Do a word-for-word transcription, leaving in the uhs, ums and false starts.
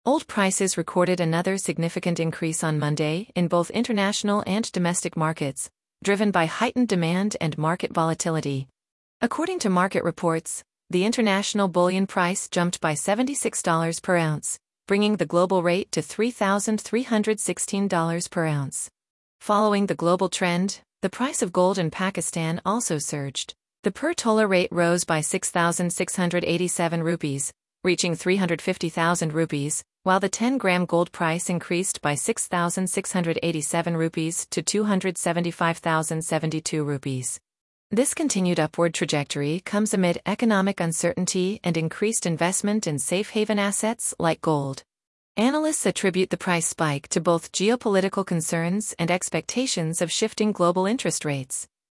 Gold prices recorded another significant increase on Monday in both international and domestic markets, driven by heightened demand and market volatility. According to market reports, the international bullion price jumped by seventy-six dollars per ounce, bringing the global rate to three thousand three hundred sixteen dollars per ounce. Following the global trend, the price of gold in Pakistan also surged. The per tola rate rose by six thousand six hundred eighty-seven rupees, reaching three hundred fifty thousand rupees, while the ten gram gold price increased by six thousand six hundred eighty-seven rupees to two hundred seventy-five thousand seventy-two rupees. This continued upward trajectory comes amid economic uncertainty and increased investment in safe haven assets like gold. Analysts attribute the price spike to both geopolitical concerns and expectations of shifting global interest rates.